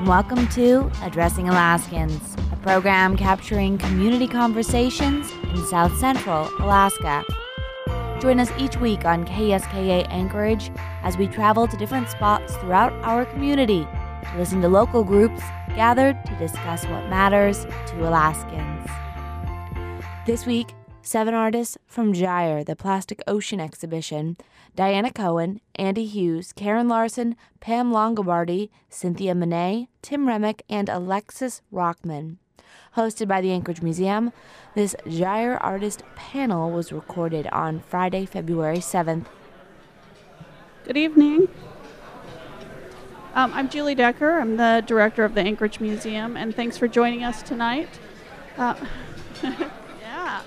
welcome to Addressing Alaskans, a program capturing community conversations in South Central Alaska. Join us each week on KSKA Anchorage as we travel to different spots throughout our community to listen to local groups gathered to discuss what matters to Alaskans. This week, 7 artists from Gyre, the Plastic Ocean Exhibition: Diana Cohen, Andy Hughes, Karen Larson, Pam Longobardi, Cynthia Monet, Tim Remick, and Alexis Rockman. Hosted by the Anchorage Museum, this Gyre artist panel was recorded on Friday, February 7th. Good evening. I'm Julie Decker. I'm the director of the Anchorage Museum, and thanks for joining us tonight. Yeah.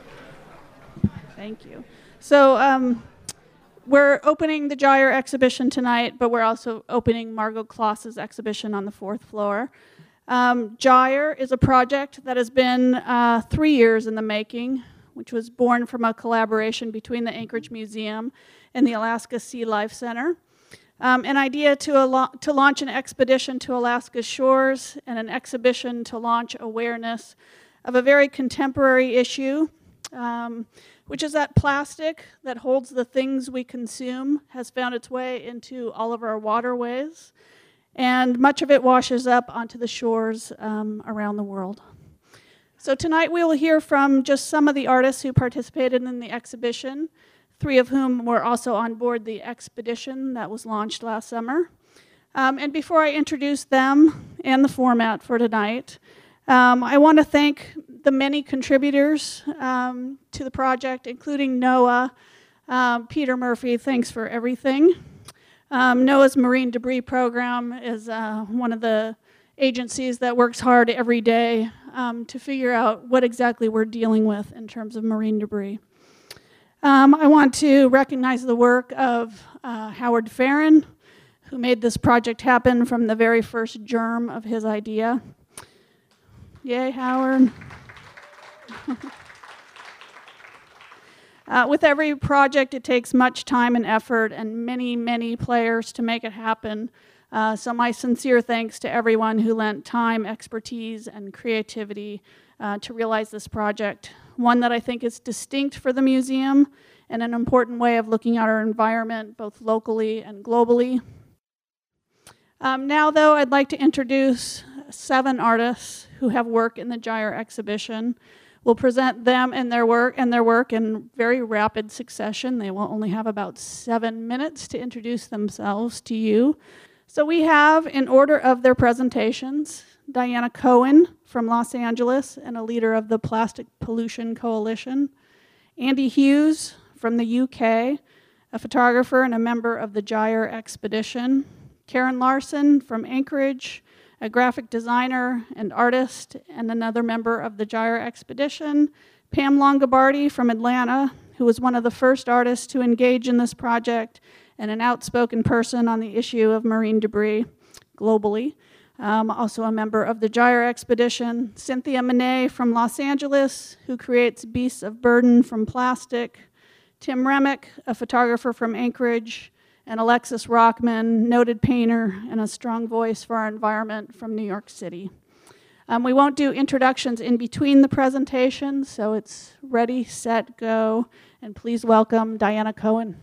Thank you. So we're opening the Gyre exhibition tonight, but we're also opening Margot Kloss's exhibition on the 4th floor. Gyre is a project that has been 3 years in the making, which was born from a collaboration between the Anchorage Museum and the Alaska Sea Life Center. An idea to launch an expedition to Alaska's shores and an exhibition to launch awareness of a very contemporary issue, which is that plastic that holds the things we consume has found its way into all of our waterways, and much of it washes up onto the shores around the world. So tonight we will hear from just some of the artists who participated in the exhibition, 3 of whom were also on board the expedition that was launched last summer. And before I introduce them and the format for tonight, I want to thank the many contributors to the project, including NOAA. Peter Murphy, thanks for everything. NOAA's Marine Debris Program is one of the agencies that works hard every day to figure out what exactly we're dealing with in terms of marine debris. I want to recognize the work of Howard Farron, who made this project happen from the very first germ of his idea. Yay, Howard. With every project, it takes much time and effort and many, many players to make it happen. So my sincere thanks to everyone who lent time, expertise, and creativity to realize this project, one that I think is distinct for the museum and an important way of looking at our environment, both locally and globally. Now, though, I'd like to introduce 7 artists who have work in the Gyre exhibition. We'll present them and their work in very rapid succession. They will only have about 7 minutes to introduce themselves to you. So we have, in order of their presentations, Diana Cohen from Los Angeles and a leader of the Plastic Pollution Coalition. Andy Hughes from the UK, a photographer and a member of the Gyre expedition. Karen Larson from Anchorage, a graphic designer and artist, and another member of the Gyre expedition. Pam Longobardi from Atlanta, who was one of the first artists to engage in this project and an outspoken person on the issue of marine debris globally. Also a member of the Gyre expedition. Cynthia Monet from Los Angeles, who creates beasts of burden from plastic. Tim Remick, a photographer from Anchorage, and Alexis Rockman, noted painter and a strong voice for our environment from New York City. We won't do introductions in between the presentations, so it's ready, set, go, and please welcome Diana Cohen.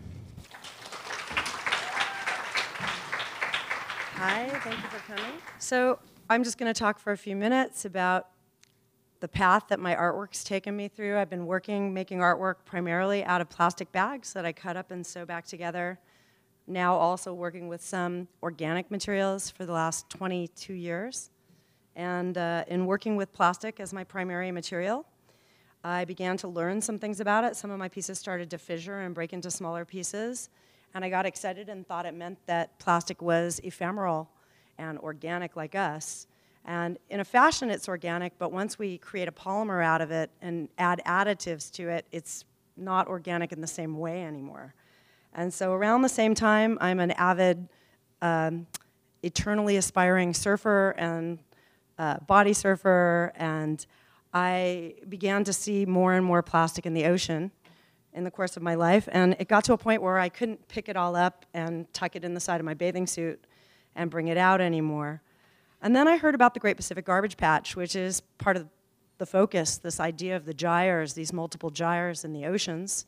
Hi, thank you for coming. So I'm just going to talk for a few minutes about the path that my artwork's taken me through. I've been making artwork primarily out of plastic bags that I cut up and sew back together. Now also working with some organic materials for the last 22 years. And in working with plastic as my primary material, I began to learn some things about it. Some of my pieces started to fissure and break into smaller pieces. And I got excited and thought it meant that plastic was ephemeral and organic like us. And in a fashion, it's organic, but once we create a polymer out of it and add additives to it, it's not organic in the same way anymore. And so around the same time, I'm an avid, eternally aspiring surfer and body surfer, and I began to see more and more plastic in the ocean in the course of my life, and it got to a point where I couldn't pick it all up and tuck it in the side of my bathing suit and bring it out anymore. And then I heard about the Great Pacific Garbage Patch, which is part of the focus, this idea of the gyres, these multiple gyres in the oceans.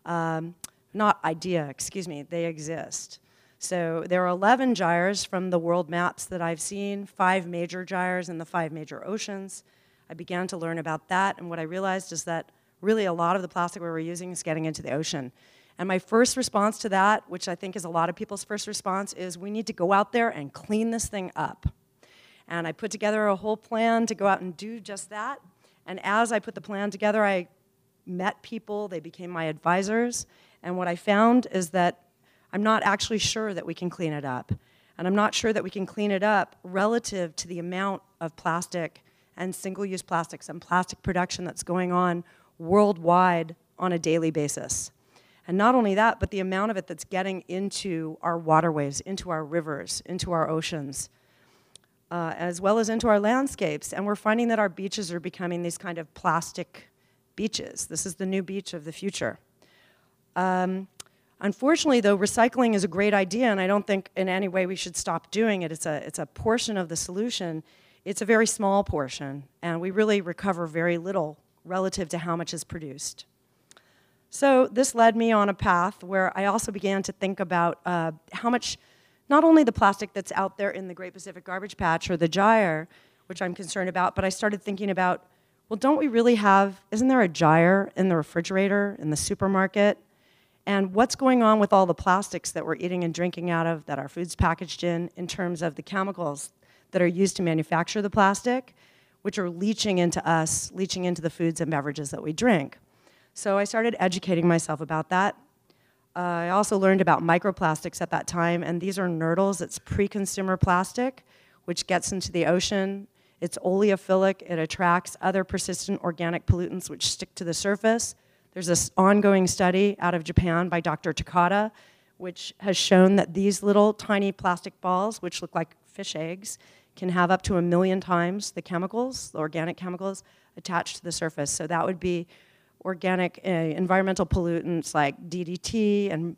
Not idea, excuse me, they exist. So there are 11 gyres from the world maps that I've seen, 5 major gyres in the 5 major oceans. I began to learn about that, and what I realized is that really a lot of the plastic we were using is getting into the ocean. And my first response to that, which I think is a lot of people's first response, is we need to go out there and clean this thing up. And I put together a whole plan to go out and do just that. And as I put the plan together, I met people, they became my advisors, and what I found is that I'm not actually sure that we can clean it up. And I'm not sure that we can clean it up relative to the amount of plastic and single-use plastics and plastic production that's going on worldwide on a daily basis. And not only that, but the amount of it that's getting into our waterways, into our rivers, into our oceans, as well as into our landscapes. And we're finding that our beaches are becoming these kind of plastic beaches. This is the new beach of the future. Unfortunately, though, recycling is a great idea, and I don't think in any way we should stop doing it. It's a portion of the solution. It's a very small portion, and we really recover very little relative to how much is produced. So this led me on a path where I also began to think about how much, not only the plastic that's out there in the Great Pacific Garbage Patch or the gyre, which I'm concerned about, but I started thinking about, well, don't we really have, isn't there a gyre in the refrigerator, in the supermarket? And what's going on with all the plastics that we're eating and drinking out of, that our food's packaged in terms of the chemicals that are used to manufacture the plastic, which are leaching into us, leaching into the foods and beverages that we drink. So I started educating myself about that. I also learned about microplastics at that time, and these are nurdles. It's pre-consumer plastic, which gets into the ocean. It's oleophilic. It attracts other persistent organic pollutants which stick to the surface. There's this ongoing study out of Japan by Dr. Takata, which has shown that these little tiny plastic balls, which look like fish eggs, can have up to 1 million times the chemicals, the organic chemicals, attached to the surface. So that would be organic environmental pollutants like DDT and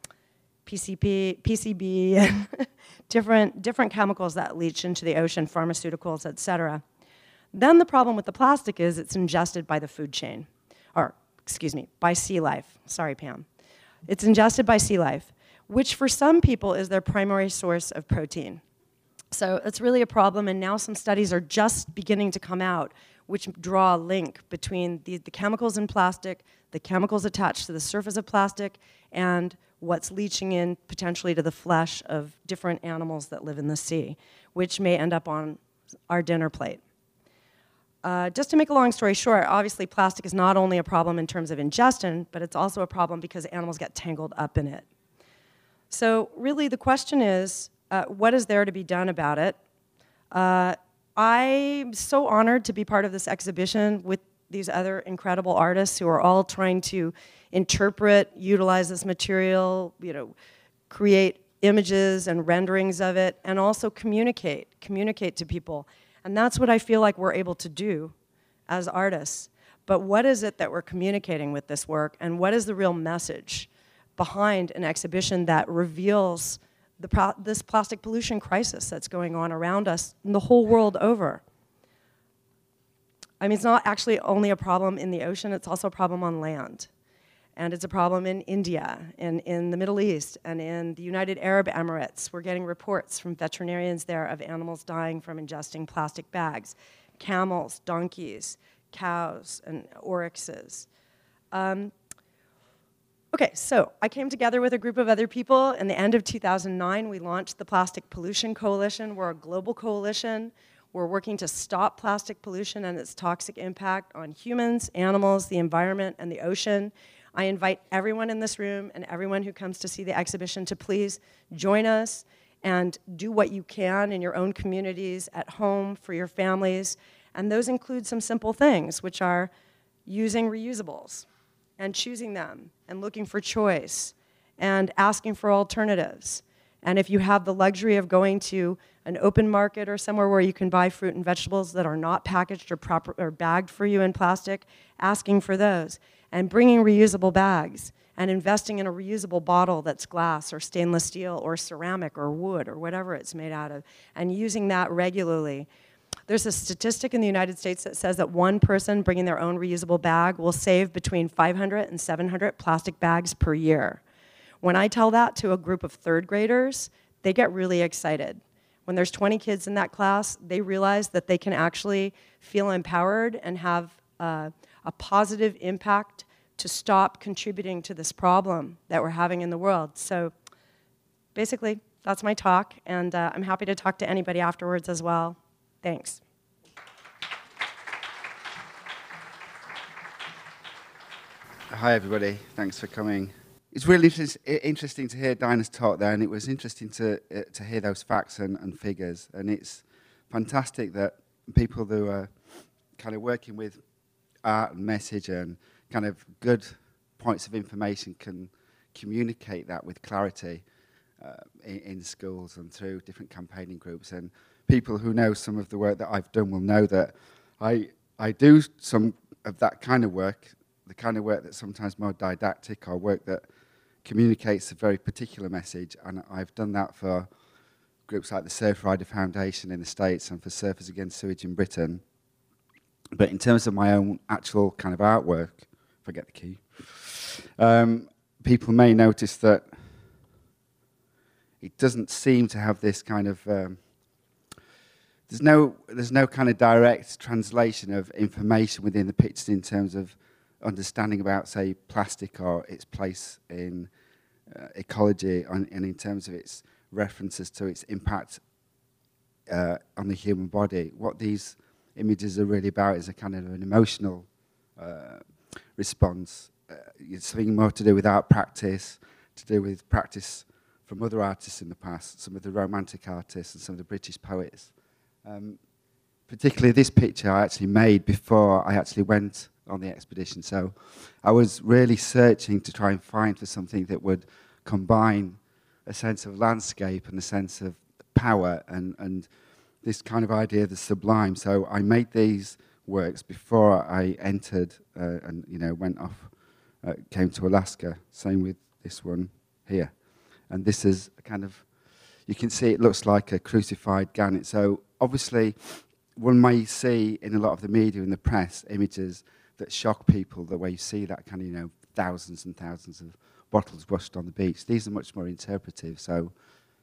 PCB, and different chemicals that leach into the ocean, pharmaceuticals, et cetera. Then the problem with the plastic is it's ingested by the food chain, or excuse me, by sea life. Sorry, Pam. It's ingested by sea life, which for some people is their primary source of protein. So it's really a problem, and now some studies are just beginning to come out which draw a link between the chemicals in plastic, the chemicals attached to the surface of plastic, and what's leaching in potentially to the flesh of different animals that live in the sea, which may end up on our dinner plate. Just to make a long story short, obviously plastic is not only a problem in terms of ingestion, but it's also a problem because animals get tangled up in it. So really the question is, what is there to be done about it? I'm so honored to be part of this exhibition with these other incredible artists who are all trying to interpret, utilize this material, create images and renderings of it, and also communicate to people. And that's what I feel like we're able to do as artists. But what is it that we're communicating with this work, and what is the real message behind an exhibition that reveals this plastic pollution crisis that's going on around us and the whole world over? I mean, it's not actually only a problem in the ocean, it's also a problem on land. And it's a problem in India, and in the Middle East, and in the United Arab Emirates. We're getting reports from veterinarians there of animals dying from ingesting plastic bags. Camels, donkeys, cows, and oryxes. Okay, so I came together with a group of other people. In the end of 2009, we launched the Plastic Pollution Coalition. We're a global coalition. We're working to stop plastic pollution and its toxic impact on humans, animals, the environment, and the ocean. I invite everyone in this room and everyone who comes to see the exhibition to please join us and do what you can in your own communities, at home, for your families. And those include some simple things, which are using reusables and choosing them and looking for choice and asking for alternatives. And if you have the luxury of going to an open market or somewhere where you can buy fruit and vegetables that are not packaged or bagged for you in plastic, asking for those and bringing reusable bags and investing in a reusable bottle that's glass or stainless steel or ceramic or wood or whatever it's made out of, and using that regularly. There's a statistic in the United States that says that one person bringing their own reusable bag will save between 500 and 700 plastic bags per year. When I tell that to a group of third graders, they get really excited. When there's 20 kids in that class, they realize that they can actually feel empowered and have a positive impact to stop contributing to this problem that we're having in the world. So basically, that's my talk, and I'm happy to talk to anybody afterwards as well. Thanks. Hi, everybody. Thanks for coming. It's really interesting to hear Dinah's talk there, and it was interesting to hear those facts and figures. And it's fantastic that people who are kind of working with art and message and kind of good points of information can communicate that with clarity in schools and through different campaigning groups. And people who know some of the work that I've done will know that I do some of that kind of work, the kind of work that's sometimes more didactic or work that communicates a very particular message, and I've done that for groups like the Surfrider Foundation in the States and for Surfers Against Sewage in Britain. But in terms of my own actual kind of artwork, if I get the key, people may notice that it doesn't seem to have this kind of there's no kind of direct translation of information within the pictures in terms of understanding about, say, plastic or its place in ecology, and in terms of its references to its impact on the human body. What these images are really about is a kind of an emotional response. It's something more to do with art practice, to do with practice from other artists in the past, some of the Romantic artists and some of the British poets. Particularly this picture I actually made before I actually went on the expedition. So I was really searching to try and find for something that would combine a sense of landscape and a sense of power and this kind of idea of the sublime. So I made these works before I entered and went off, came to Alaska. Same with this one here. And this is a kind of, you can see it looks like a crucified gannet. So obviously one may see in a lot of the media and the press images that shock people, the way you see that kind of, thousands and thousands of bottles washed on the beach. These are much more interpretive. So,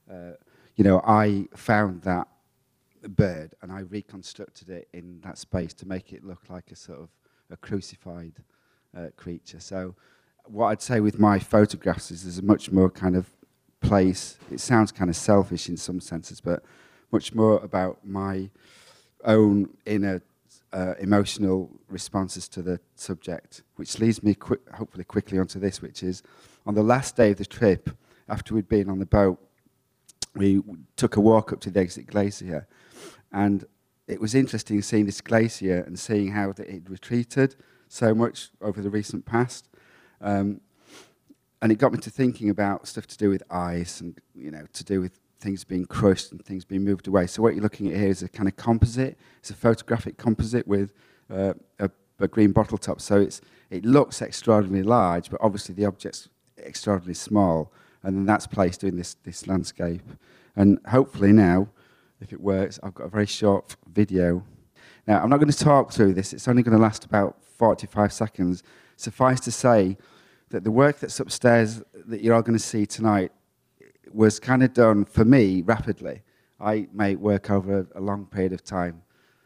I found that bird and I reconstructed it in that space to make it look like a sort of a crucified creature. So what I'd say with my photographs is there's a much more kind of place. It sounds kind of selfish in some senses, but much more about my own inner emotional responses to the subject, which leads me hopefully quickly onto this, which is on the last day of the trip, after we'd been on the boat, we took a walk up to the Exit Glacier, and it was interesting seeing this glacier and seeing how it had retreated so much over the recent past. And it got me to thinking about stuff to do with ice and, to do with things being crushed and things being moved away. So what you're looking at here is a kind of composite. It's a photographic composite with a green bottle top. So it looks extraordinarily large, but obviously the object's extraordinarily small. And then that's placed in this landscape. And hopefully now, if it works, I've got a very short video. Now, I'm not going to talk through this. It's only going to last about 45 seconds. Suffice to say that the work that's upstairs that you're all going to see tonight was kind of done, for me, rapidly. I make work over a long period of time,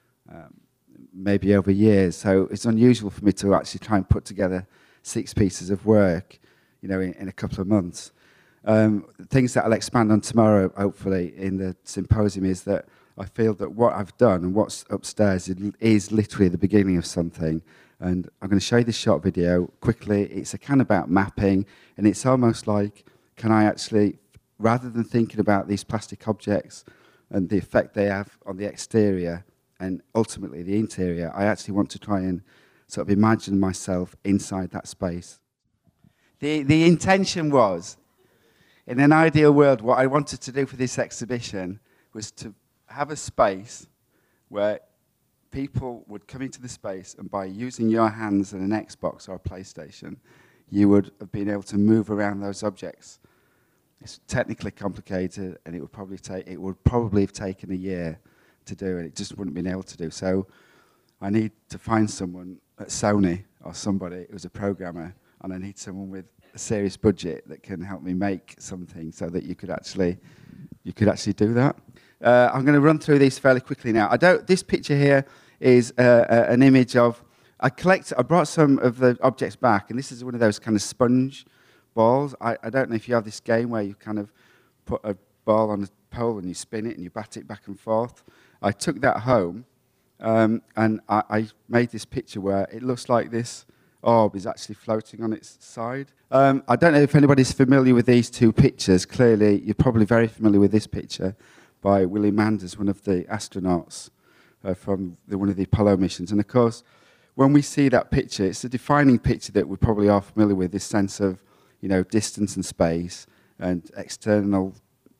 maybe over years. So it's unusual for me to actually try and put together 6 pieces of work, in a couple of months. Things that I'll expand on tomorrow, hopefully, in the symposium is that I feel that what I've done and what's upstairs is literally the beginning of something. And I'm going to show you this short video quickly. It's a kind of about mapping, and it's almost like, can I actually, rather than thinking about these plastic objects and the effect they have on the exterior and ultimately the interior, I actually want to try and sort of imagine myself inside that space. The intention was, in an ideal world, what I wanted to do for this exhibition was to have a space where people would come into the space, and by using your hands and an Xbox or a PlayStation, you would have been able to move around those objects. It's technically complicated, and it would probably have taken a year to do, and it just wouldn't have been able to do. So I need to find someone at Sony or somebody who's a programmer, and I need someone with a serious budget that can help me make something so that you could actually do that. I'm going to run through these fairly quickly now. This picture here is an image of. I brought some of the objects back, and this is one of those kind of sponge balls. I don't know if you have this game where you kind of put a ball on a pole and you spin it and you bat it back and forth. I took that home, and I made this picture where it looks like this orb is actually floating on its side. I don't know if anybody's familiar with these two pictures. Clearly, you're probably very familiar with this picture by Willie Manders, one of the astronauts from one of the Apollo missions. And of course, when we see that picture, it's a defining picture that we probably are familiar with, this sense of, distance and space and external,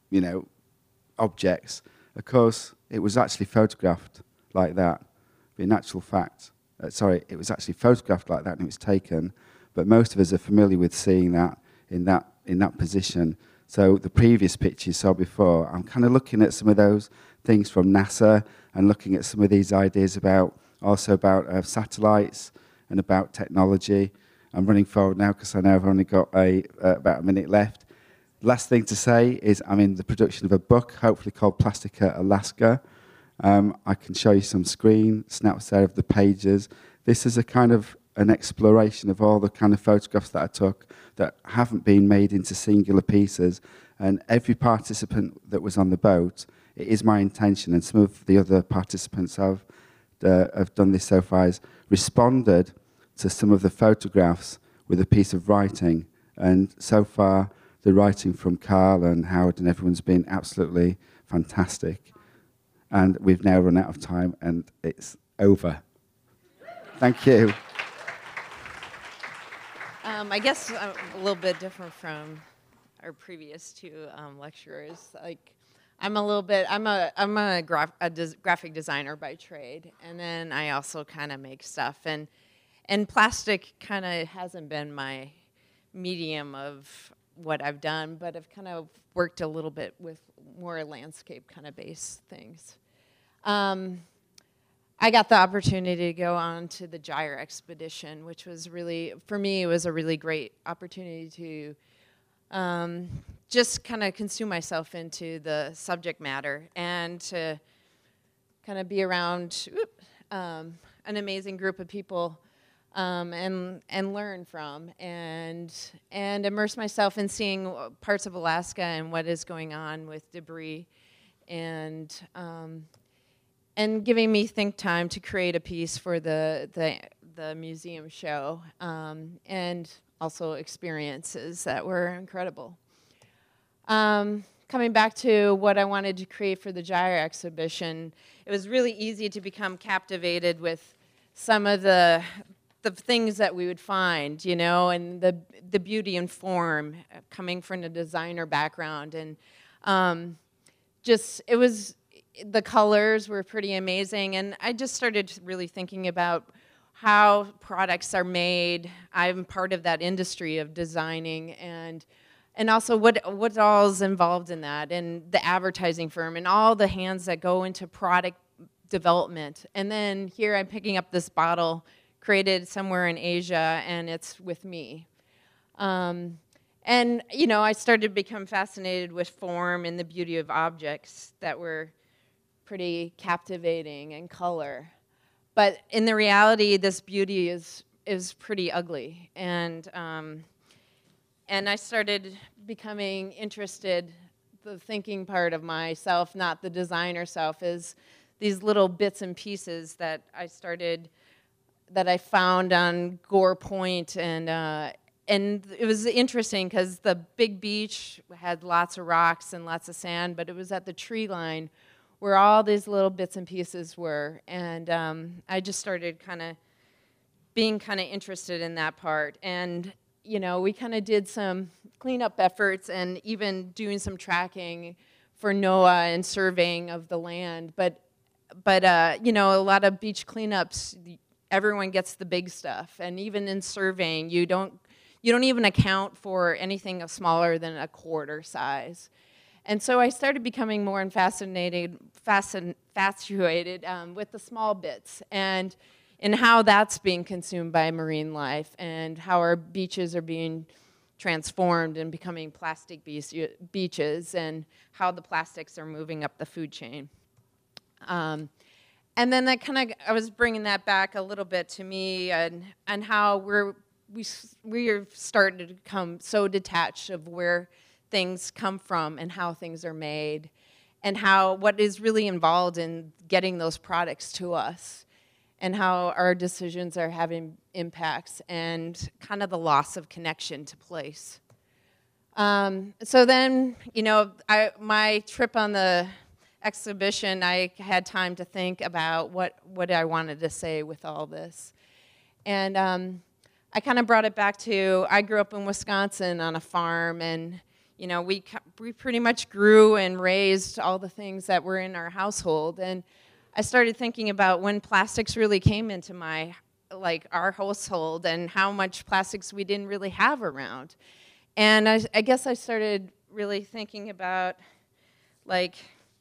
objects. Of course, it was actually photographed like that. In actual fact, it was actually photographed like that and it was taken, but most of us are familiar with seeing that in that position. So the previous picture you saw before, I'm kind of looking at some of those things from NASA and looking at some of these ideas about satellites and about technology. I'm running forward now because I know I've only got about a minute left. Last thing to say is I'm in the production of a book, hopefully called Plastica Alaska. I can show you some screen snaps there of the pages. This is a kind of an exploration of all the kind of photographs that I took that haven't been made into singular pieces. And every participant that was on the boat, it is my intention, and some of the other participants have done this so far, is responded to some of the photographs with a piece of writing. And so far, the writing from Carl and Howard and everyone's been absolutely fantastic. And we've now run out of time, and it's over. Thank you. I guess I'm a little bit different from our previous two lecturers. I'm a graphic designer by trade, and then I also kind of make stuff. And plastic kind of hasn't been my medium of what I've done, but I've kind of worked a little bit with more landscape kind of based things. I got the opportunity to go on to the Gyre expedition, which was really, for me, it was a really great opportunity to just kind of consume myself into the subject matter and to kind of be around an amazing group of people and learn from and immerse myself in seeing parts of Alaska and what is going on with debris and giving me think time to create a piece for the museum show and also experiences that were incredible. Coming back to what I wanted to create for the Gyre exhibition, it was really easy to become captivated with some of the things that we would find, and the beauty and form coming from a designer background. And the colors were pretty amazing. And I just started really thinking about how products are made. I'm part of that industry of designing and also what all is involved in that, and the advertising firm and all the hands that go into product development. And then here I'm picking up this bottle created somewhere in Asia, and it's with me. And I started to become fascinated with form and the beauty of objects that were pretty captivating, and color. But in the reality, this beauty is pretty ugly. And I started becoming interested, the thinking part of myself, not the designer self, is these little bits and pieces that I found on Gore Point. And it was interesting because the big beach had lots of rocks and lots of sand, but it was at the tree line where all these little bits and pieces were. And I just started being interested in that part. And we kind of did some cleanup efforts and even doing some tracking for NOAA and surveying of the land. But a lot of beach cleanups, everyone gets the big stuff. And even in surveying, you don't you don't even account for anything smaller than a quarter size. And so I started becoming more infatuated with the small bits and how that's being consumed by marine life and how our beaches are being transformed and becoming plastic beaches and how the plastics are moving up the food chain. And then I was bringing that back a little bit to me and how we are starting to become so detached of where things come from and how things are made and what is really involved in getting those products to us and how our decisions are having impacts and kind of the loss of connection to place. So then, my trip on the exhibition, I had time to think about what I wanted to say with all this. And I kind of brought it back to, I grew up in Wisconsin on a farm, and we pretty much grew and raised all the things that were in our household. And I started thinking about when plastics really came into our household and how much plastics we didn't really have around. And I guess I started really thinking about, I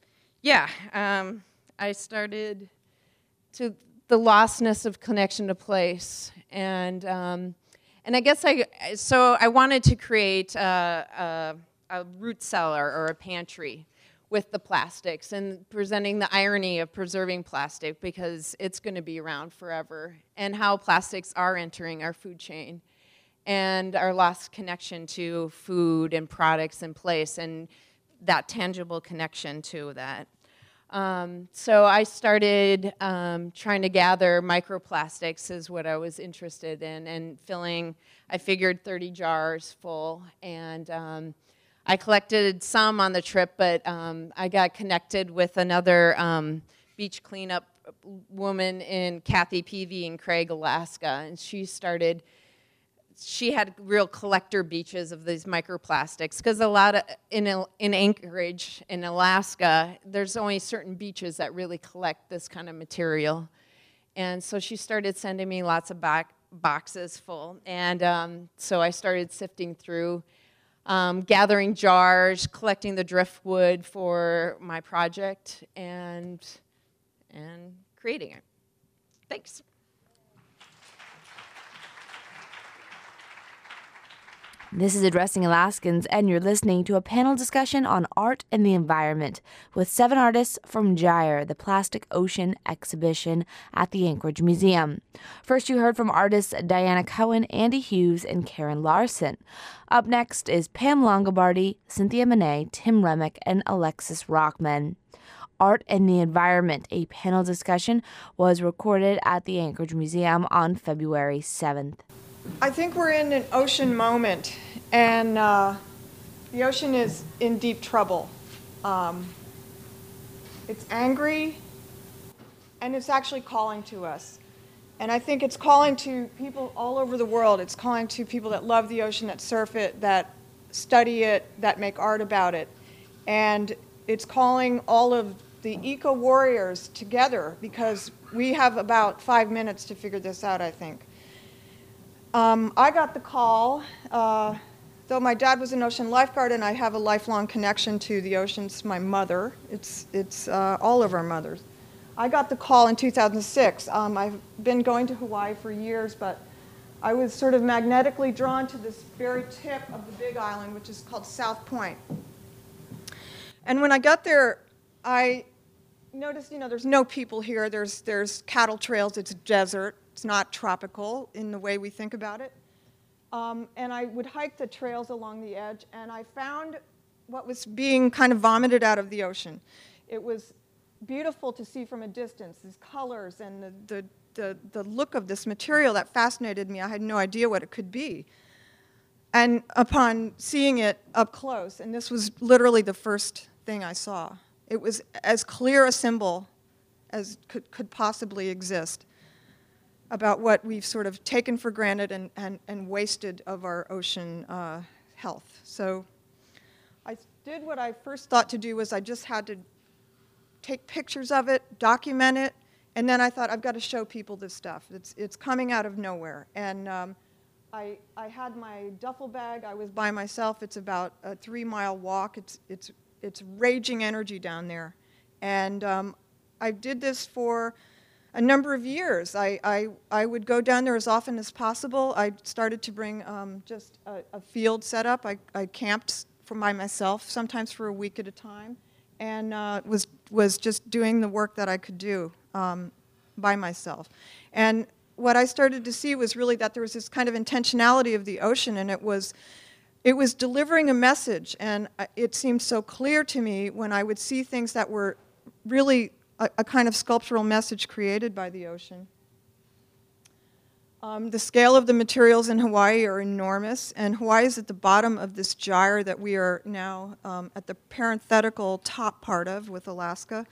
started to the lostness of connection to place. And I guess I wanted to create a root cellar or a pantry with the plastics and presenting the irony of preserving plastic because it's going to be around forever and how plastics are entering our food chain and our lost connection to food and products and place and that tangible connection to that. So I started trying to gather microplastics is what I was interested in and I figured 30 jars full and I collected some on the trip, but I got connected with another beach cleanup woman in Kathy Peavy in Craig, Alaska, and she had real collector beaches of these microplastics because a lot of in Anchorage in Alaska, there's only certain beaches that really collect this kind of material, and so she started sending me lots of boxes full, and so I started sifting through. Gathering jars, collecting the driftwood for my project, and creating it. Thanks. This is Addressing Alaskans, and you're listening to a panel discussion on art and the environment with 7 artists from Gyre, the Plastic Ocean exhibition at the Anchorage Museum. First, you heard from artists Diana Cohen, Andy Hughes, and Karen Larson. Up next is Pam Longobardi, Cynthia Monet, Tim Remick, and Alexis Rockman. Art and the Environment, a panel discussion, was recorded at the Anchorage Museum on February 7th. I think we're in an ocean moment, and the ocean is in deep trouble. It's angry, and it's actually calling to us. And I think it's calling to people all over the world. It's calling to people that love the ocean, that surf it, that study it, that make art about it. And it's calling all of the eco-warriors together, because we have about 5 minutes to figure this out, I think. I got the call, though my dad was an ocean lifeguard and I have a lifelong connection to the ocean. It's my mother. It's all of our mothers. I got the call in 2006. I've been going to Hawaii for years, but I was sort of magnetically drawn to this very tip of the Big Island, which is called South Point. And when I got there, I noticed, there's no people here. There's cattle trails. It's a desert. It's not tropical in the way we think about it. And I would hike the trails along the edge, and I found what was being kind of vomited out of the ocean. It was beautiful to see from a distance, these colors and the look of this material that fascinated me. I had no idea what it could be. And upon seeing it up close, and this was literally the first thing I saw, it was as clear a symbol as could possibly exist about what we've sort of taken for granted and wasted of our ocean health. So I did what I first thought to do was I just had to take pictures of it, document it, and then I thought I've got to show people this stuff. It's coming out of nowhere. And I had my duffel bag. I was by myself. It's about a 3-mile walk. It's raging energy down there. And I did this for a number of years. I would go down there as often as possible. I started to bring just a field setup. I camped by myself, sometimes for a week at a time, and was just doing the work that I could do by myself. And what I started to see was really that there was this kind of intentionality of the ocean, and it was delivering a message. And it seemed so clear to me when I would see things that were really a kind of sculptural message created by the ocean. The scale of the materials in Hawaii are enormous, and Hawaii is at the bottom of this gyre that we are now at the parenthetical top part of with Alaska.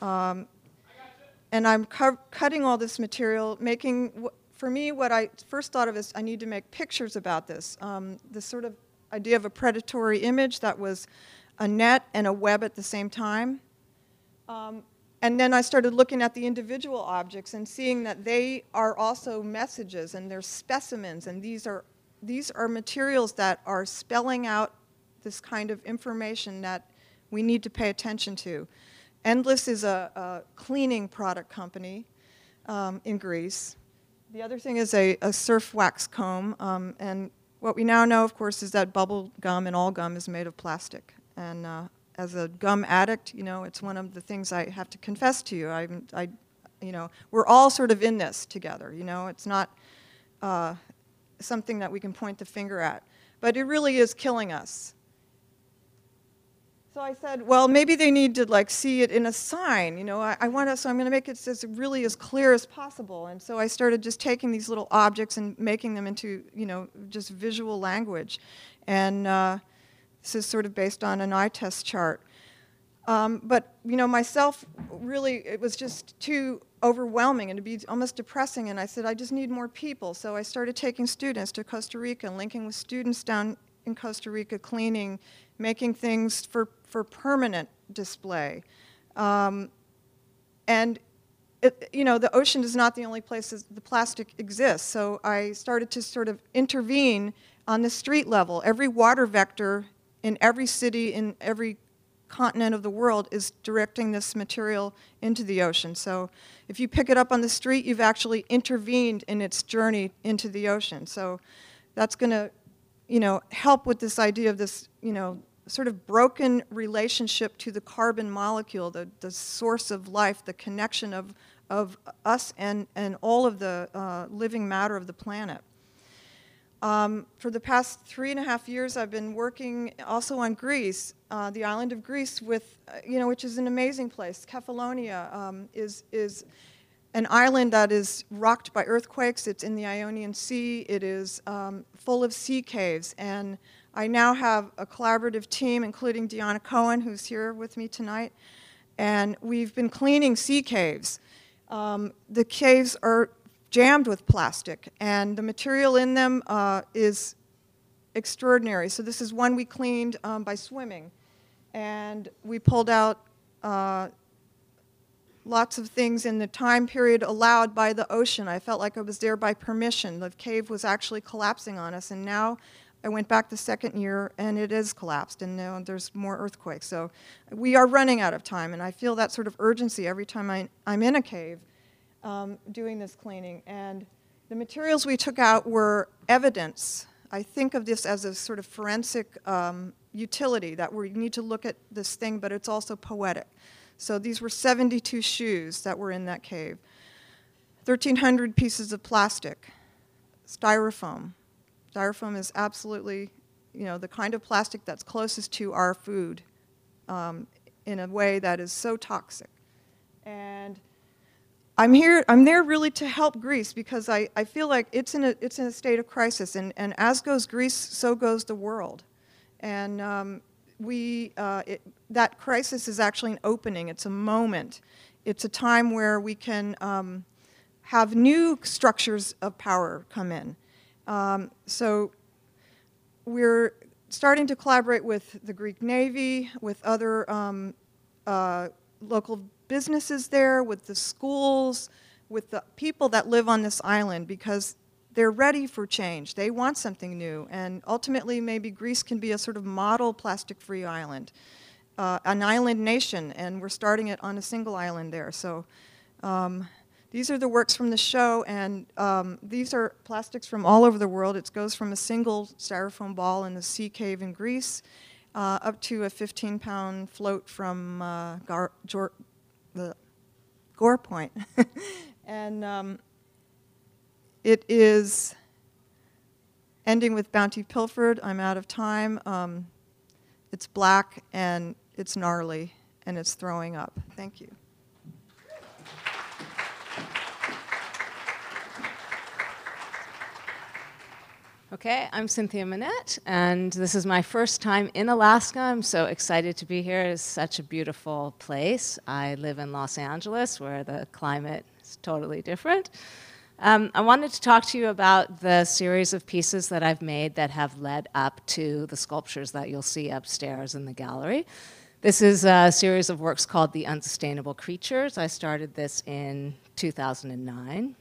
And I'm cutting all this material, making, for me, what I first thought of is I need to make pictures about this. This sort of idea of a predatory image that was a net and a web at the same time. And then I started looking at the individual objects and seeing that they are also messages, and they're specimens, and these are materials that are spelling out this kind of information that we need to pay attention to. Endless is a cleaning product company in Greece. The other thing is a surf wax comb, and what we now know, of course, is that bubble gum and all gum is made of plastic. And as a gum addict, you know, it's one of the things I have to confess to you. You know, we're all sort of in this together. You know, it's not something that we can point the finger at, but it really is killing us. So I said, well, maybe they need to like see it in a sign. You know, so I'm going to make it really as clear as possible. And so I started just taking these little objects and making them into, you know, just visual language. And this is sort of based on an eye test chart. But, you know, myself, really, it was just too overwhelming and to be almost depressing. And I said, I just need more people. So I started taking students to Costa Rica and linking with students down in Costa Rica, cleaning, making things for permanent display. And, you know, the ocean is not the only place the plastic exists. So I started to sort of intervene on the street level. Every water vector in every city, in every continent of the world is directing this material into the ocean. So if you pick it up on the street, you've actually intervened in its journey into the ocean. So that's going to, you know, help with this idea of this, you know, sort of broken relationship to the carbon molecule, the source of life, the connection of us and all of the living matter of the planet. For the past 3.5 years, I've been working also on Greece, the island of Greece, with, you know, which is an amazing place. Kefalonia is an island that is rocked by earthquakes. It's in the Ionian Sea. It is full of sea caves, and I now have a collaborative team, including Deanna Cohen, who's here with me tonight, and we've been cleaning sea caves. The caves are jammed with plastic, and the material in them is extraordinary. So this is one we cleaned by swimming, and we pulled out lots of things in the time period allowed by the ocean. I felt like I was there by permission. The cave was actually collapsing on us, and now I went back the second year, and it is collapsed, and now there's more earthquakes. So we are running out of time, and I feel that sort of urgency every time I'm in a cave doing this cleaning. And the materials we took out were evidence. I think of this as a sort of forensic utility, that we need to look at this thing, but it's also poetic. So these were 72 shoes that were in that cave, 1,300 pieces of plastic, styrofoam. Styrofoam is absolutely, you know, the kind of plastic that's closest to our food in a way that is so toxic. And I'm there really to help Greece, because I feel like it's in a state of crisis, and as goes Greece, so goes the world. And that crisis is actually an opening. It's a moment. It's a time where we can have new structures of power come in. So we're starting to collaborate with the Greek Navy, with other local businesses there, with the schools, with the people that live on this island, because they're ready for change. They want something new. And ultimately, maybe Greece can be a sort of model plastic-free island, an island nation, and we're starting it on a single island there. So these are the works from the show, and these are plastics from all over the world. It goes from a single styrofoam ball in the sea cave in Greece up to a 15-pound float from Gore Point. And it is ending with Bounty Pilfered. I'm out of time. It's black, and it's gnarly, and it's throwing up. Thank you. Okay, I'm Cynthia Manette, and this is my first time in Alaska. I'm so excited to be here. It's such a beautiful place. I live in Los Angeles, where the climate is totally different. I wanted to talk to you about the series of pieces that I've made that have led up to the sculptures that you'll see upstairs in the gallery. This is a series of works called The Unsustainable Creatures. I started this in 2009.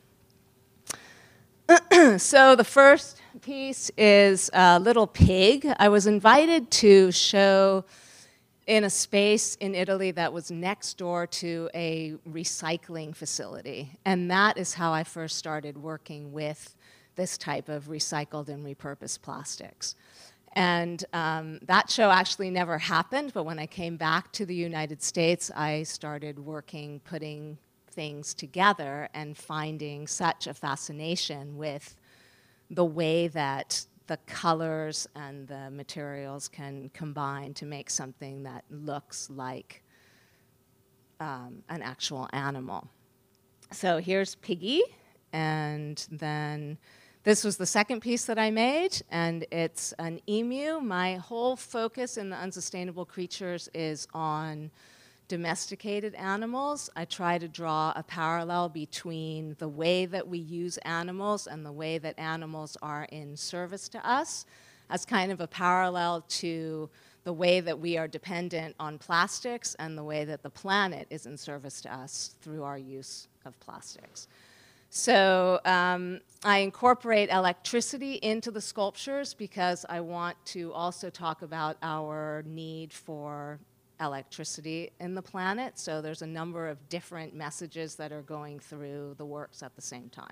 So the first piece is a little pig. I was invited to show in a space in Italy that was next door to a recycling facility. And that is how I first started working with this type of recycled and repurposed plastics. And that show actually never happened, but when I came back to the United States, I started working, putting things together and finding such a fascination with the way that the colors and the materials can combine to make something that looks like an actual animal. So here's Piggy, and then this was the second piece that I made, and it's an emu. My whole focus in the Unsustainable Creatures is on domesticated animals. I try to draw a parallel between the way that we use animals and the way that animals are in service to us, as kind of a parallel to the way that we are dependent on plastics and the way that the planet is in service to us through our use of plastics. So I incorporate electricity into the sculptures because I want to also talk about our need for electricity in the planet. So there's a number of different messages that are going through the works at the same time.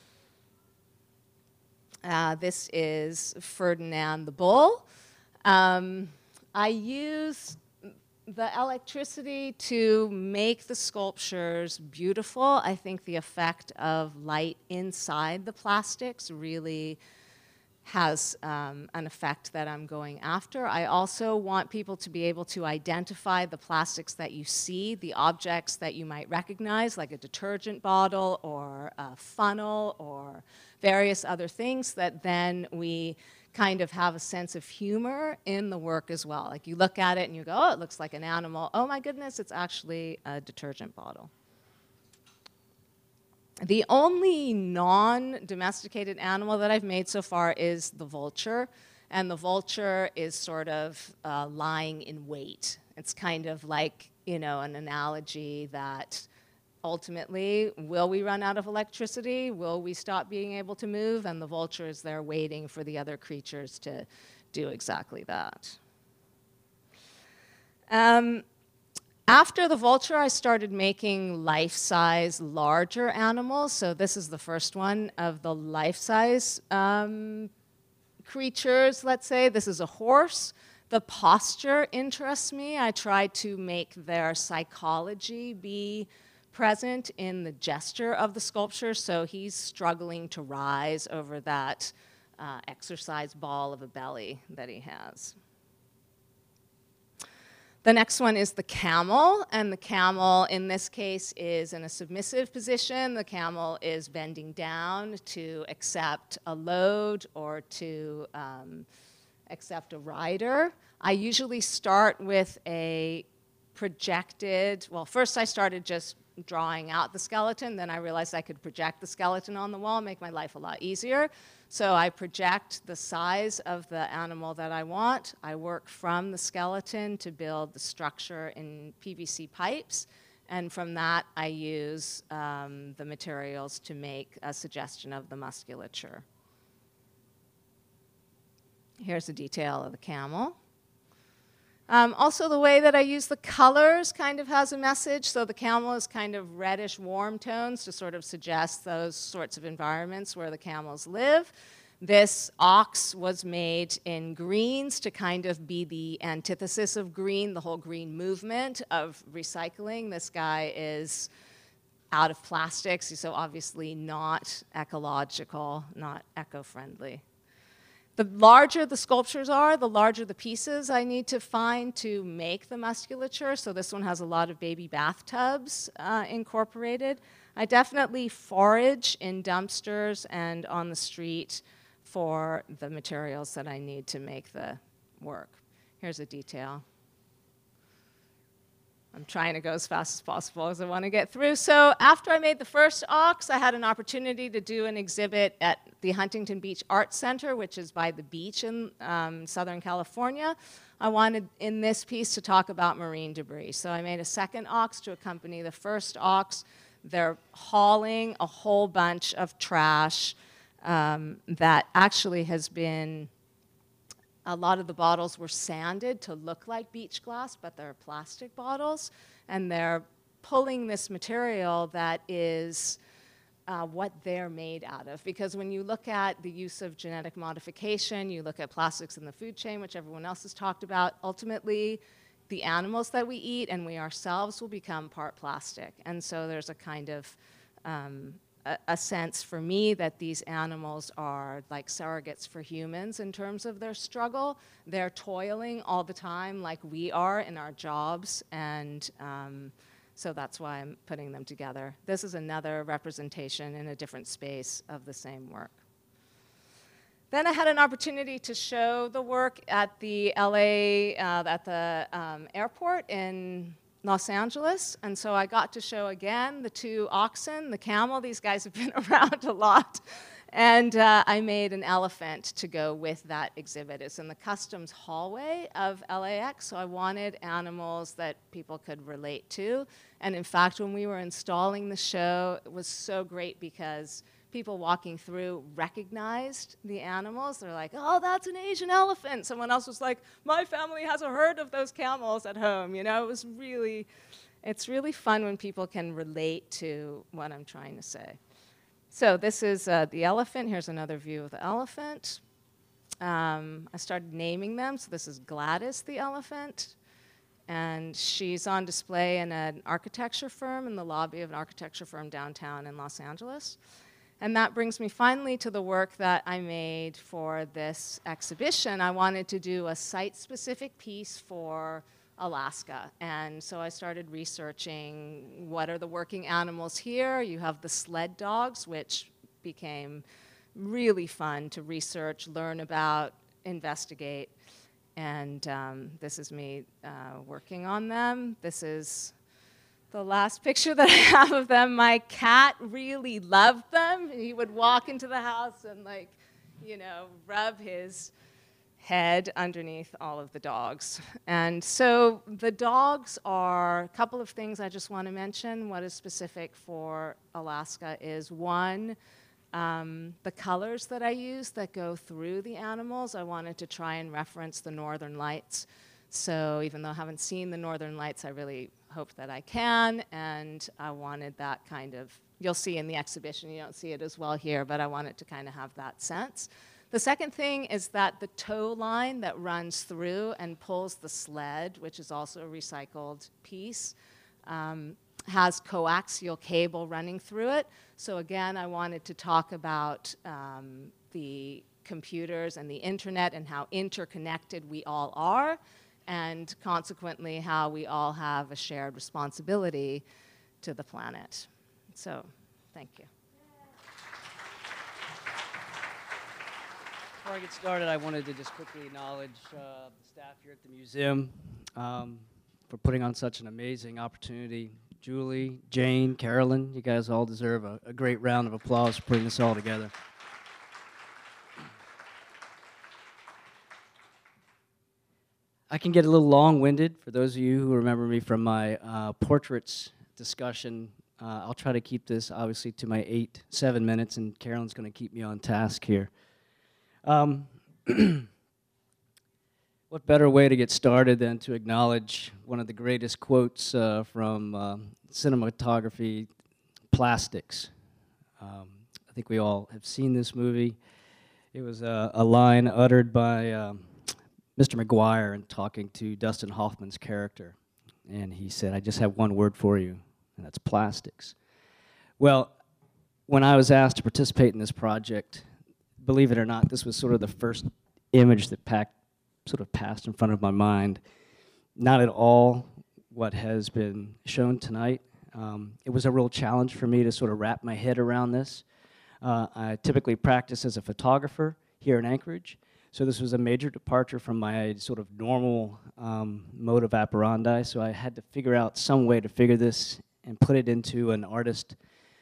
This is Ferdinand the Bull. I use the electricity to make the sculptures beautiful. I think the effect of light inside the plastics really has an effect that I'm going after. I also want people to be able to identify the plastics that you see, the objects that you might recognize, like a detergent bottle or a funnel or various other things, that then we kind of have a sense of humor in the work as well. Like you look at it and you go, oh, it looks like an animal. Oh my goodness, it's actually a detergent bottle. The only non-domesticated animal that I've made so far is the vulture. And the vulture is sort of lying in wait. It's kind of like, you know, an analogy that ultimately, will we run out of electricity? Will we stop being able to move? And the vulture is there waiting for the other creatures to do exactly that. After the vulture, I started making life-size, larger animals. So this is the first one of the life-size creatures, let's say. This is a horse. The posture interests me. I tried to make their psychology be present in the gesture of the sculpture. So he's struggling to rise over that exercise ball of a belly that he has. The next one is the camel, and the camel in this case is in a submissive position. The camel is bending down to accept a load or to accept a rider. I usually start with a projected, well, first I started just drawing out the skeleton, then I realized I could project the skeleton on the wall, make my life a lot easier. So I project the size of the animal that I want. I work from the skeleton to build the structure in PVC pipes, And from that, I use the materials to make a suggestion of the musculature. Here's a detail of the camel. Also, the way that I use the colors kind of has a message. So the camel is kind of reddish warm tones to sort of suggest those sorts of environments where the camels live. This ox was made in greens to kind of be the antithesis of green, the whole green movement of recycling. This guy is out of plastics, so obviously not ecological, not eco-friendly. The larger the sculptures are, the larger the pieces I need to find to make the musculature. So this one has a lot of baby bathtubs incorporated. I definitely forage in dumpsters and on the street for the materials that I need to make the work. Here's a detail. I'm trying to go as fast as possible as I want to get through. So after I made the first ox, I had an opportunity to do an exhibit at the Huntington Beach Art Center, which is by the beach in Southern California. I wanted in this piece to talk about marine debris. So I made a second ox to accompany the first ox. They're hauling a whole bunch of trash that actually has been, a lot of the bottles were sanded to look like beach glass, but they're plastic bottles, and they're pulling this material that is what they're made out of. Because when you look at the use of genetic modification, you look at plastics in the food chain, which everyone else has talked about, ultimately the animals that we eat and we ourselves will become part plastic. And so there's a kind of a sense for me that these animals are like surrogates for humans in terms of their struggle. They're toiling all the time like we are in our jobs, and so that's why I'm putting them together. This is another representation in a different space of the same work. Then I had an opportunity to show the work at the LA, at the airport in Los Angeles, and so I got to show again the two oxen, the camel. These guys have been around a lot. And I made an elephant to go with that exhibit. It's in the customs hallway of LAX, so I wanted animals that people could relate to. And in fact, when we were installing the show, it was so great because people walking through recognized the animals. They're like, oh, that's an Asian elephant. Someone else was like, my family has a herd of those camels at home. You know, it's really fun when people can relate to what I'm trying to say. So this is the elephant. Here's another view of the elephant. I started naming them. So this is Gladys the elephant. And she's on display in an architecture firm, in the lobby of an architecture firm downtown in Los Angeles. And that brings me finally to the work that I made for this exhibition. I wanted to do a site-specific piece for Alaska. And so I started researching what are the working animals here. You have the sled dogs, which became really fun to research, learn about, investigate. And this is me working on them. This is the last picture that I have of them. My cat really loved them. He would walk into the house and, like, you know, rub his head underneath all of the dogs. And so the dogs are a couple of things I just want to mention. What is specific for Alaska is, one, the colors that I use that go through the animals. I wanted to try and reference the Northern Lights. So even though I haven't seen the Northern Lights, I really hope that I can, and I wanted that kind of, you'll see in the exhibition, you don't see it as well here, but I wanted to kind of have that sense. The second thing is that the tow line that runs through and pulls the sled, which is also a recycled piece, has coaxial cable running through it. So again, I wanted to talk about the computers and the internet and how interconnected we all are, and consequently how we all have a shared responsibility to the planet. So, thank you. Before I get started, I wanted to just quickly acknowledge the staff here at the museum for putting on such an amazing opportunity. Julie, Jane, Carolyn, you guys all deserve a great round of applause for putting this all together. I can get a little long-winded for those of you who remember me from my portraits at discussion. I'll try to keep this, obviously, to my 7 minutes, and Carolyn's going to keep me on task here. What better way to get started than to acknowledge one of the greatest quotes from cinematography, Plastics. I think we all have seen this movie. It was a line uttered by Mr. McGuire in talking to Dustin Hoffman's character. And he said, "I just have one word for you, and that's plastics." Well, when I was asked to participate in this project, believe it or not, this was sort of the first image that sort of passed in front of my mind. Not at all what has been shown tonight. It was a real challenge for me to sort of wrap my head around this. I typically practice as a photographer here in Anchorage, so this was a major departure from my sort of normal mode of operandi, so I had to figure out some way to figure this and put it into an artistic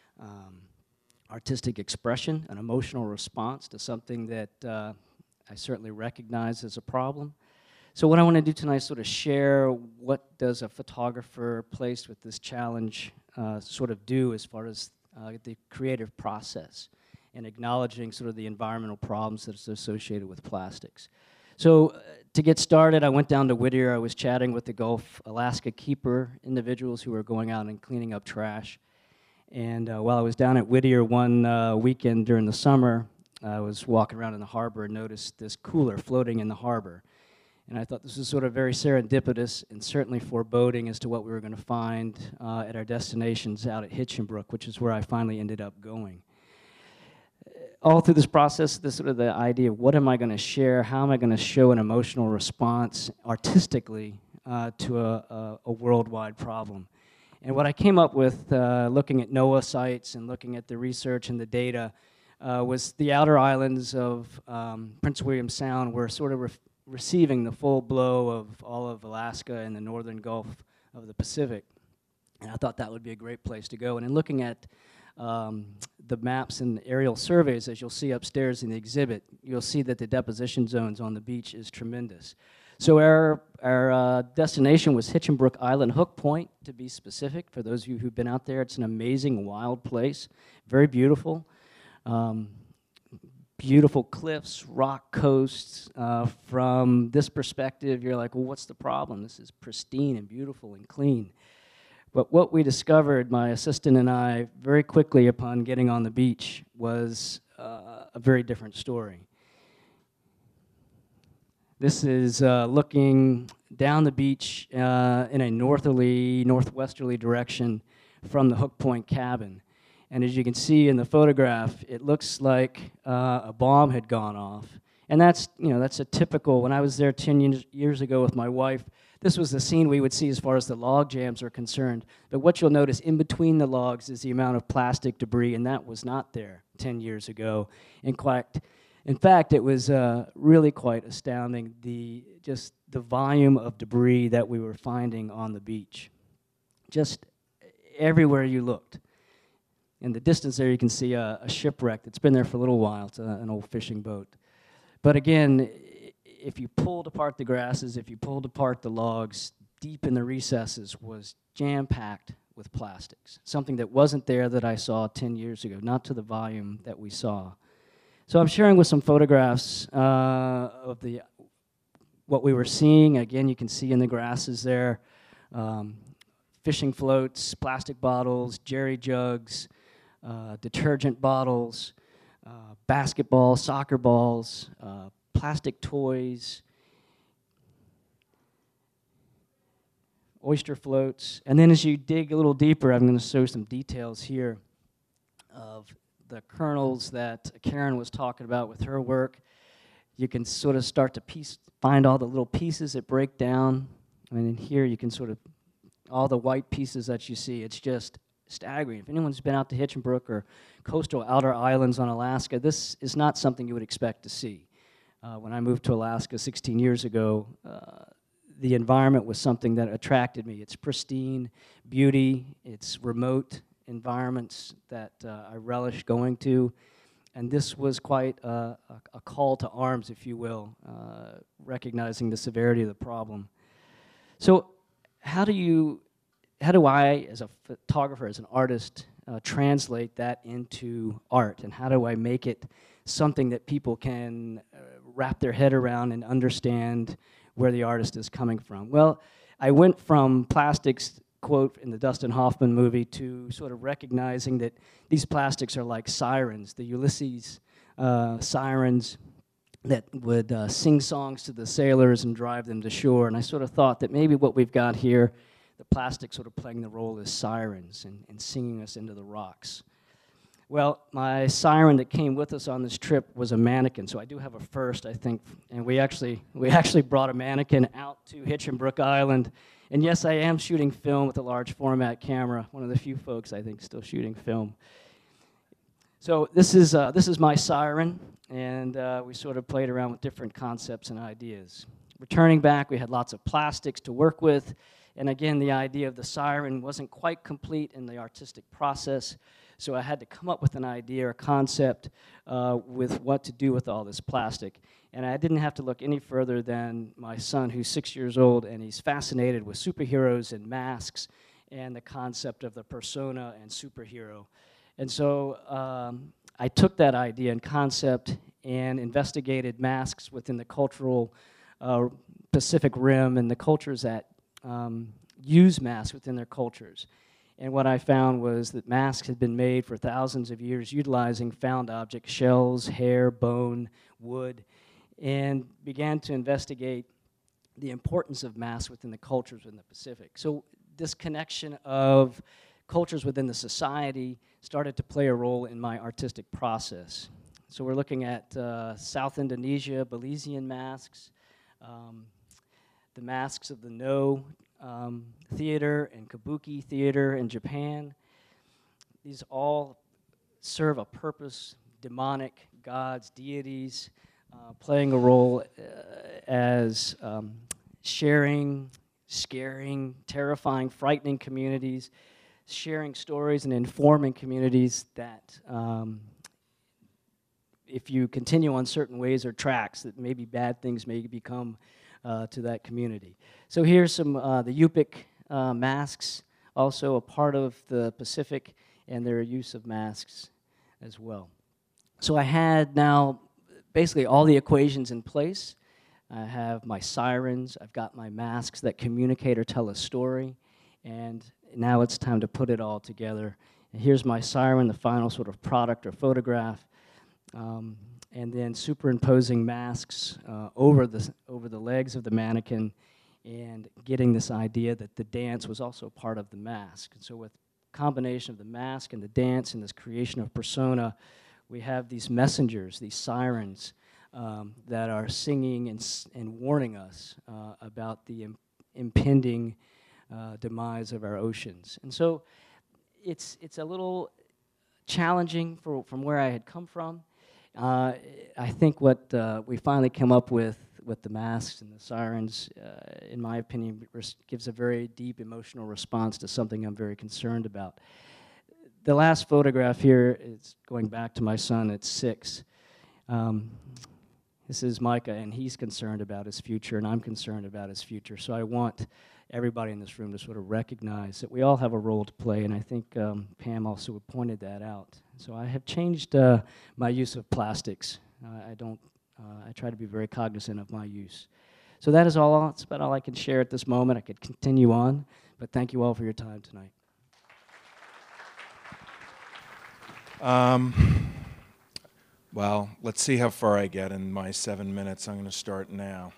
expression, an emotional response to something that I certainly recognize as a problem. So what I want to do tonight is sort of share what does a photographer placed with this challenge sort of do as far as the creative process and acknowledging sort of the environmental problems that are associated with plastics. So to get started, I went down to Whittier. I was chatting with the Gulf Alaska Keeper individuals who were going out and cleaning up trash. And while I was down at Whittier one weekend during the summer, I was walking around in the harbor and noticed this cooler floating in the harbor. And I thought this was sort of very serendipitous and certainly foreboding as to what we were going to find at our destinations out at Hitchinbrook, which is where I finally ended up going. All through this process, the idea of what am I going to share, how am I going to show an emotional response artistically to a worldwide problem. And what I came up with looking at NOAA sites and looking at the research and the data was the outer islands of Prince William Sound were sort of receiving the full blow of all of Alaska and the northern Gulf of the Pacific. And I thought that would be a great place to go. And in looking at the maps and aerial surveys, as you'll see upstairs in the exhibit, you'll see that the deposition zones on the beach is tremendous. So our destination was Hitchinbrook Island, Hook Point, to be specific. For those of you who've been out there, it's an amazing wild place, very beautiful. Beautiful cliffs, rock coasts. From this perspective, you're like, well, what's the problem? This is pristine and beautiful and clean. But what we discovered, my assistant and I, very quickly upon getting on the beach, was a very different story. This is looking down the beach in a northwesterly direction from the Hook Point cabin. And as you can see in the photograph, it looks like a bomb had gone off. And that's a typical, when I was there 10 years ago with my wife, this was the scene we would see as far as the log jams are concerned. But what you'll notice in between the logs is the amount of plastic debris, and that was not there 10 years ago. In fact, it was really quite astounding, just the volume of debris that we were finding on the beach. Just everywhere you looked. In the distance there, you can see a shipwreck that's been there for a little while. It's an old fishing boat. But again, if you pulled apart the grasses, if you pulled apart the logs, deep in the recesses was jam-packed with plastics, something that wasn't there that I saw 10 years ago, not to the volume that we saw. So I'm sharing with some photographs of what we were seeing. Again, you can see in the grasses there, fishing floats, plastic bottles, jerry jugs, detergent bottles, basketballs, soccer balls, plastic toys, oyster floats. And then as you dig a little deeper, I'm going to show some details here of the kernels that Karen was talking about with her work. You can sort of start to find all the little pieces that break down. I mean, in here you can sort of, all the white pieces that you see, it's just staggering. If anyone's been out to Hitchinbrook or coastal outer islands on Alaska, this is not something you would expect to see. When I moved to Alaska 16 years ago, the environment was something that attracted me. It's pristine beauty, it's remote environments that I relish going to, and this was quite a call to arms, if you will, recognizing the severity of the problem. So how do you as a photographer, as an artist, translate that into art, and how do I make it something that people can wrap their head around and understand where the artist is coming from? Well, I went from plastics, quote in the Dustin Hoffman movie, to sort of recognizing that these plastics are like sirens, the Ulysses sirens that would sing songs to the sailors and drive them to shore. And I sort of thought that maybe what we've got here, the plastic sort of playing the role as sirens and singing us into the rocks. Well, my siren that came with us on this trip was a mannequin, so I do have a first, I think, and we actually brought a mannequin out to Hinchinbrook Island, and yes, I am shooting film with a large format camera, one of the few folks, I think, still shooting film. So this is my siren, and we sort of played around with different concepts and ideas. Returning back, we had lots of plastics to work with, and again, the idea of the siren wasn't quite complete in the artistic process, so I had to come up with an idea or concept with what to do with all this plastic. And I didn't have to look any further than my son, who's 6 years old, and he's fascinated with superheroes and masks and the concept of the persona and superhero. And so I took that idea and concept and investigated masks within the cultural Pacific Rim and the cultures that use masks within their cultures. And what I found was that masks had been made for thousands of years utilizing found objects, shells, hair, bone, wood, and began to investigate the importance of masks within the cultures in the Pacific. So this connection of cultures within the society started to play a role in my artistic process. So we're looking at South Indonesia, Belizean masks, the masks of the No theater and Kabuki theater in Japan. These all serve a purpose, demonic gods, deities, playing a role as sharing, scaring, terrifying, frightening communities, sharing stories and informing communities that if you continue on certain ways or tracks, that maybe bad things may become to that community. So here's some the Yupik masks, also a part of the Pacific, and their use of masks as well. So I had now basically all the equations in place. I have my sirens, I've got my masks that communicate or tell a story, and now it's time to put it all together. And here's my siren, the final sort of product or photograph. And then superimposing masks over the legs of the mannequin and getting this idea that the dance was also part of the mask. And so with combination of the mask and the dance and this creation of persona, we have these messengers, these sirens that are singing and warning us about the impending demise of our oceans. And so it's a little challenging from where I had come from. I think what we finally came up with the masks and the sirens, in my opinion, gives a very deep emotional response to something I'm very concerned about. The last photograph here is going back to my son at 6. This is Micah, and he's concerned about his future, and I'm concerned about his future. So I want everybody in this room to sort of recognize that we all have a role to play, and I think Pam also pointed that out. So I have changed my use of plastics. I try to be very cognizant of my use. So that is all. That's about all I can share at this moment. I could continue on, but thank you all for your time tonight. Well, let's see how far I get in my 7 minutes. I'm going to start now.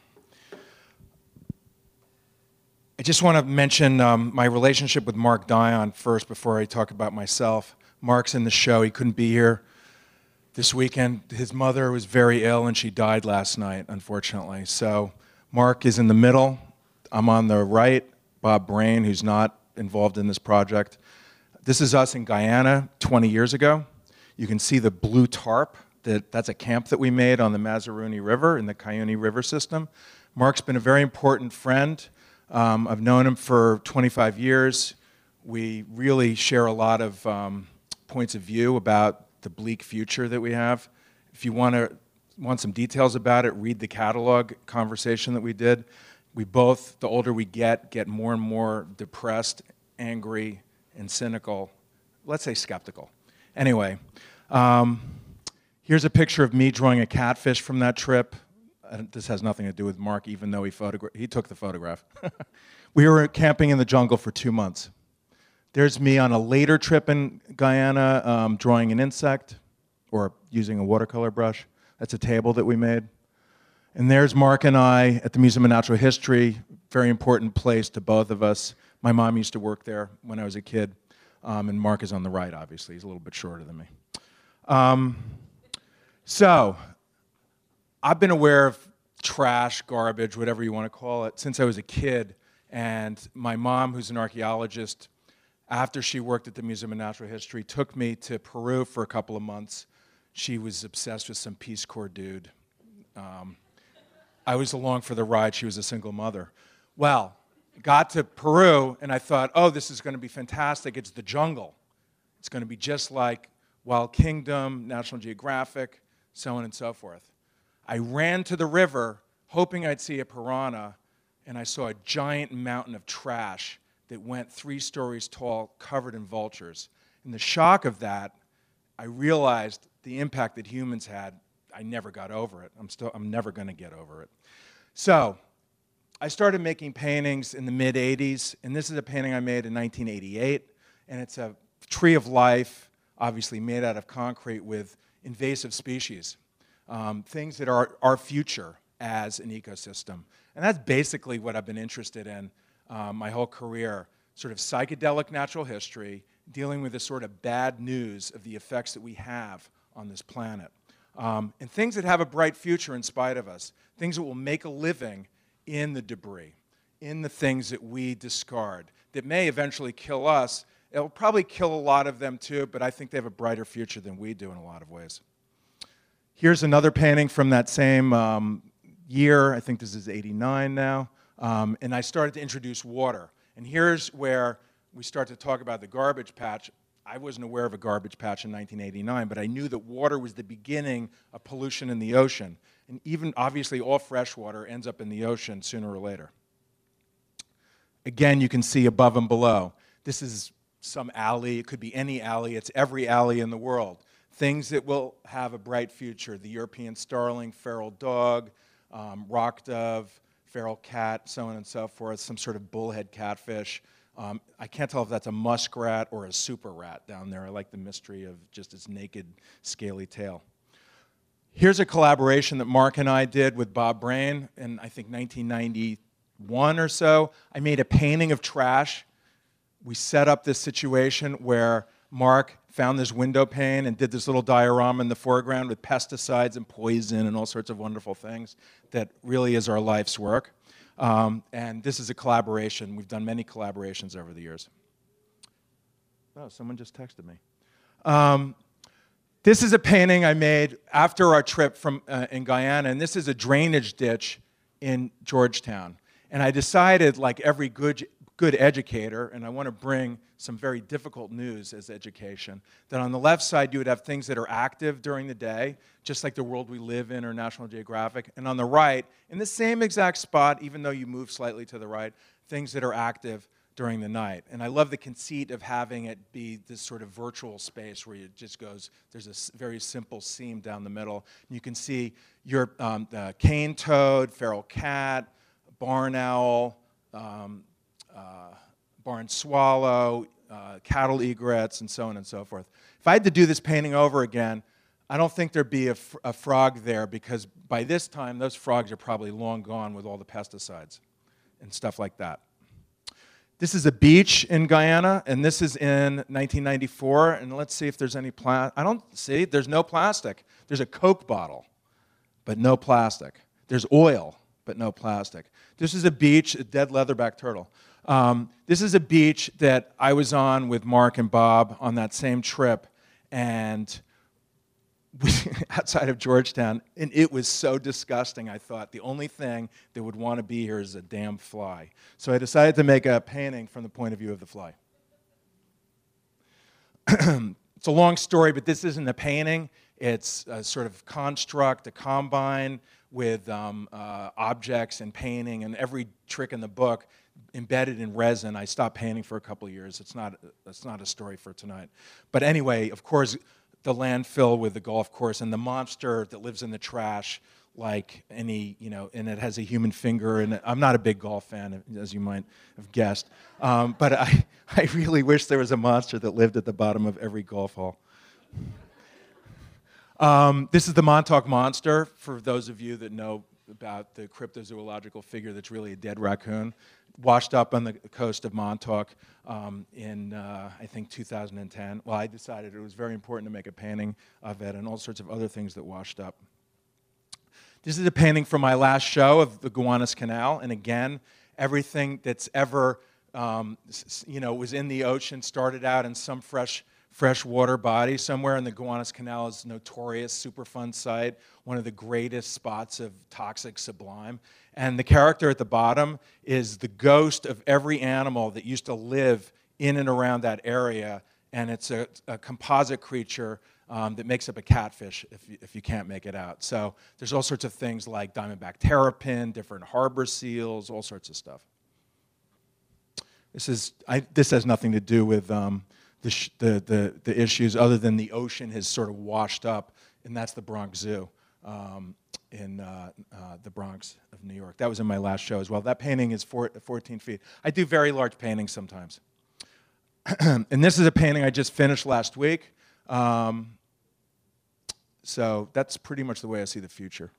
I just want to mention my relationship with Mark Dion first before I talk about myself. Mark's in the show. He couldn't be here this weekend. His mother was very ill, and she died last night, unfortunately. So Mark is in the middle. I'm on the right. Bob Brain, who's not involved in this project. This is us in Guyana 20 years ago. You can see the blue tarp. That's a camp that we made on the Mazaruni River in the Cuyuni River system. Mark's been a very important friend. I've known him for 25 years. We really share a lot of points of view about the bleak future that we have. If you want some details about it, read the catalog conversation that we did. We both, the older we get more and more depressed angry, and cynical. Let's say skeptical. Anyway, here's a picture of me drawing a catfish from that trip. This has nothing to do with Mark, even though he took the photograph. We were camping in the jungle for 2 months. There's me on a later trip in Guyana drawing an insect or using a watercolor brush. That's a table that we made. And there's Mark and I at the Museum of Natural History, very important place to both of us. My mom used to work there when I was a kid. And Mark is on the right, obviously. He's a little bit shorter than me. So I've been aware of trash, garbage, whatever you want to call it, since I was a kid. And my mom, who's an archaeologist, after she worked at the Museum of Natural History, took me to Peru for a couple of months. She was obsessed with some Peace Corps dude. I was along for the ride. She was a single mother. Well, got to Peru, and I thought, oh, this is going to be fantastic. It's the jungle. It's going to be just like Wild Kingdom, National Geographic, so on and so forth. I ran to the river, hoping I'd see a piranha, and I saw a giant mountain of trash that went 3 stories tall, covered in vultures. In the shock of that, I realized the impact that humans had. I never got over it. I'm never going to get over it. So I started making paintings in the mid-'80s, and this is a painting I made in 1988, and it's a tree of life, obviously made out of concrete with invasive species, things that are our future as an ecosystem. And that's basically what I've been interested in my whole career, sort of psychedelic natural history, dealing with the sort of bad news of the effects that we have on this planet. And things that have a bright future in spite of us, things that will make a living in the debris, in the things that we discard, that may eventually kill us. It'll probably kill a lot of them too, but I think they have a brighter future than we do in a lot of ways. Here's another painting from that same year. I think this is '89 now. And I started to introduce water. And here's where we start to talk about the garbage patch. I wasn't aware of a garbage patch in 1989, but I knew that water was the beginning of pollution in the ocean. And even, obviously, all fresh water ends up in the ocean sooner or later. Again, you can see above and below. This is some alley. It could be any alley. It's every alley in the world. Things that will have a bright future: the European starling, feral dog, rock dove, feral cat, so on and so forth, some sort of bullhead catfish. I can't tell if that's a muskrat or a super rat down there. I like the mystery of just its naked, scaly tail. Here's a collaboration that Mark and I did with Bob Brain in, I think, 1991 or so. I made a painting of trash. We set up this situation where Mark found this window pane and did this little diorama in the foreground with pesticides and poison and all sorts of wonderful things that really is our life's work. And this is a collaboration. We've done many collaborations over the years. Oh, someone just texted me. This is a painting I made after our trip in Guyana, and this is a drainage ditch in Georgetown. And I decided, like every good educator, and I want to bring some very difficult news as education, that on the left side you would have things that are active during the day, just like the world we live in or National Geographic, and on the right, in the same exact spot, even though you move slightly to the right, things that are active during the night. And I love the conceit of having it be this sort of virtual space where it just goes, there's a very simple seam down the middle. And you can see your cane toad, feral cat, barn owl, barn swallow, cattle egrets, and so on and so forth. If I had to do this painting over again, I don't think there'd be a frog there, because by this time, those frogs are probably long gone with all the pesticides and stuff like that. This is a beach in Guyana, and this is in 1994, and let's see if there's any I don't see, there's no plastic. There's a Coke bottle, but no plastic. There's oil, but no plastic. This is a beach, a dead leatherback turtle. This is a beach that I was on with Mark and Bob on that same trip, and outside of Georgetown, and it was so disgusting. I thought the only thing that would want to be here is a damn fly. So I decided to make a painting from the point of view of the fly. It's a long story, but this isn't a painting. It's a sort of construct, a combine with objects and painting, and every trick in the book embedded in resin. I stopped painting for a couple of years. It's not a story for tonight. But anyway, of course, the landfill with the golf course and the monster that lives in the trash, like any, and it has a human finger. And I'm not a big golf fan, as you might have guessed. But I really wish there was a monster that lived at the bottom of every golf hole. This is the Montauk Monster, for those of you that know about the cryptozoological figure that's really a dead raccoon, washed up on the coast of Montauk in, I think, 2010. Well, I decided it was very important to make a painting of it and all sorts of other things that washed up. This is a painting from my last show of the Gowanus Canal, and again, everything that's ever, was in the ocean started out in some freshwater body somewhere, and the Gowanus Canal is a notorious Superfund site, one of the greatest spots of toxic sublime. And the character at the bottom is the ghost of every animal that used to live in and around that area, and it's a composite creature that makes up a catfish if you can't make it out. So there's all sorts of things like diamondback terrapin, different harbor seals, all sorts of stuff. This has nothing to do with the issues other than the ocean has sort of washed up, and that's the Bronx Zoo in the Bronx of New York. That was in my last show as well. That painting is 14 feet. I do very large paintings sometimes. And this is a painting I just finished last week. So that's pretty much the way I see the future.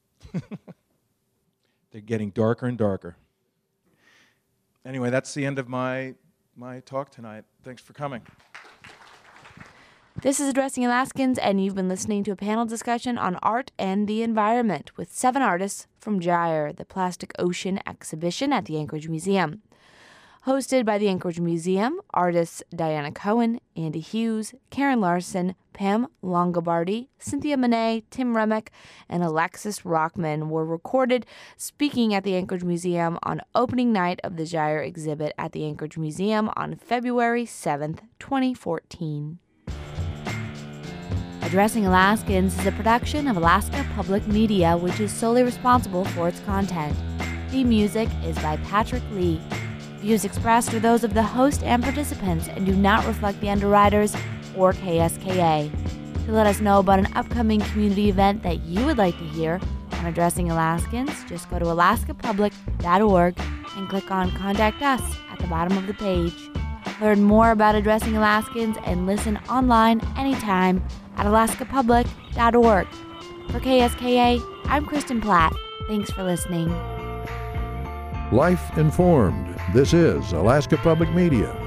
They're getting darker and darker. Anyway, that's the end of my talk tonight. Thanks for coming. This is Addressing Alaskans, and you've been listening to a panel discussion on art and the environment with 7 artists from Gyre, the Plastic Ocean exhibition at the Anchorage Museum. Hosted by the Anchorage Museum, artists Diana Cohen, Andy Hughes, Karen Larson, Pam Longobardi, Cynthia Monet, Tim Remick, and Alexis Rockman were recorded speaking at the Anchorage Museum on opening night of the Gyre exhibit at the Anchorage Museum on February 7th, 2014. Addressing Alaskans is a production of Alaska Public Media, which is solely responsible for its content. The music is by Patrick Lee. Views expressed are those of the host and participants and do not reflect the underwriters or KSKA. To let us know about an upcoming community event that you would like to hear on Addressing Alaskans, just go to alaskapublic.org and click on Contact Us at the bottom of the page. Learn more about Addressing Alaskans and listen online anytime at alaskapublic.org. For KSKA, I'm Kristen Platt. Thanks for listening. Life Informed. This is Alaska Public Media.